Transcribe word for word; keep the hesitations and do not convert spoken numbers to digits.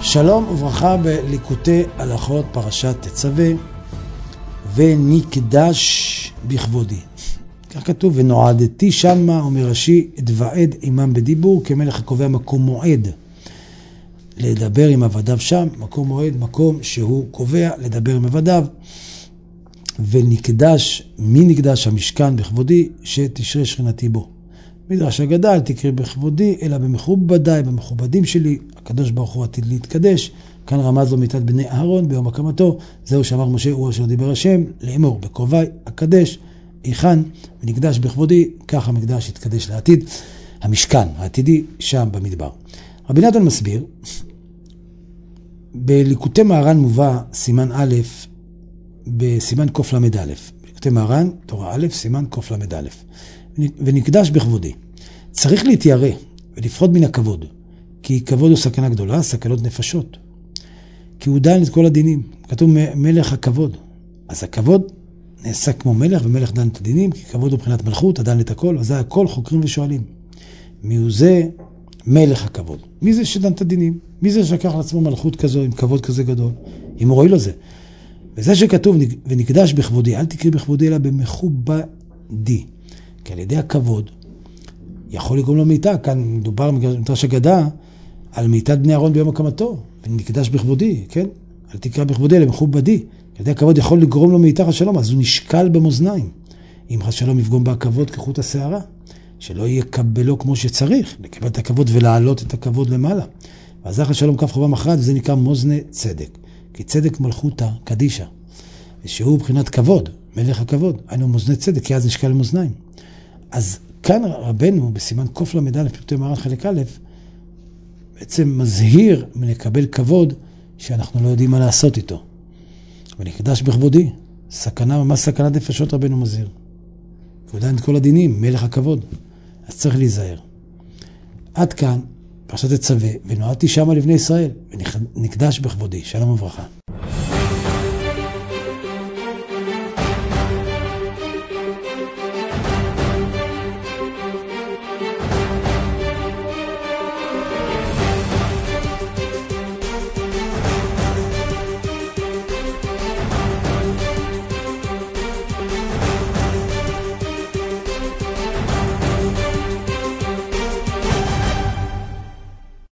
שלום וברכה בליקוטי הלכות פרשת תצווה, ונקדש בכבודי. כך כתוב, ונועדתי שמה, אומר רש"י, אתוועד עמם בדיבור, כמלך הקובע מקום מועד לדבר עם עבדיו שם, מקום מועד, מקום שהוא קובע לדבר עם עבדיו. ונקדש, מי נקדש? המשכן בכבודי, שתשרה שכינתי בו. מדרש אגדה, אל תקרא בכבודי, אלא במכובדיי, במכובדים שלי, הקדוש ברוך הוא עתיד להתקדש. כאן רמז לו מיתת בני אהרון ביום הקמתו, זהו שאמר משה, הוא אשר דיבר השם, לאמור בקרובי אקדש, היכן ונקדש בכבודי, כך המקדש יתקדש לעתיד. המשכן העתידי שם במדבר. רבי נתן מסביר, בליקוטי מהר"ן מובא סימן א' בסימן קוף למד א', בליקוטי מהר"ן, תורה א', סימן קוף למד א', ונקדש בכבודי. צריך להתיירא ולפחוד מן הכבוד, כי כבוד הוא סכנה גדולה, סכנות נפשות. כי הוא דן את כל הדינים. כתוב מלך הכבוד. אז הכבוד נעשה כמו מלך, ומלך דן את הדינים, כי כבוד הוא מבחינת מלכות, הדן את הכל, אז זה הכל חוקרים ושואלים. מי הוא זה? מלך הכבוד. מי זה שדן את הדינים? מי זה שלקח לעצמו מלכות כזו, עם כבוד כזה גדול? אם הוא רואה לו זה. וזה שכתוב, ונקדש בכבודי, אל תקרא בכבודי, אלא במכובדי. כי על ידי הכבוד יכול לגרום לו מיתה. כאן מדובר במדרש אגדה על מיתת בני אהרון ביום הקמתו, ונקדש בכבודי, כן? אל תקרא בכבודי, אלא במכובדי. על ידי הכבוד יכול לגרום לו מיתה חס שלום, אז הוא נשקל במאזניים. אם חס שלום יפגום בכבוד כחוט השערה, שלא יקבלו כמו שצריך, לקבל את הכבוד ולהעלות את הכבוד למעלה. ואז חס שלום כף חובה מכרעת, וזה נקרא מוזני צדק. כי צדק מלכותא קדישא, ושהוא מבחינת כבוד, מלך הכבוד, היינו מוזני צדק, כי אז נשקל מאזניים. אז כאן רבנו, בסימן קוף למד א' פליקוטי מהר"ן חלק א', בעצם מזהיר מלקבל כבוד שאנחנו לא יודעים מה לעשות איתו. ונקדש בכבודי, סכנה, ממש סכנת נפשות רבנו מזהיר. הוא דן את כל הדינים, מלך הכבוד. אז צריך להיזהר. עד כאן, פרשת תצווה, ונועדתי שמה לבני ישראל, ונקדש בכבודי. שלום וברכה.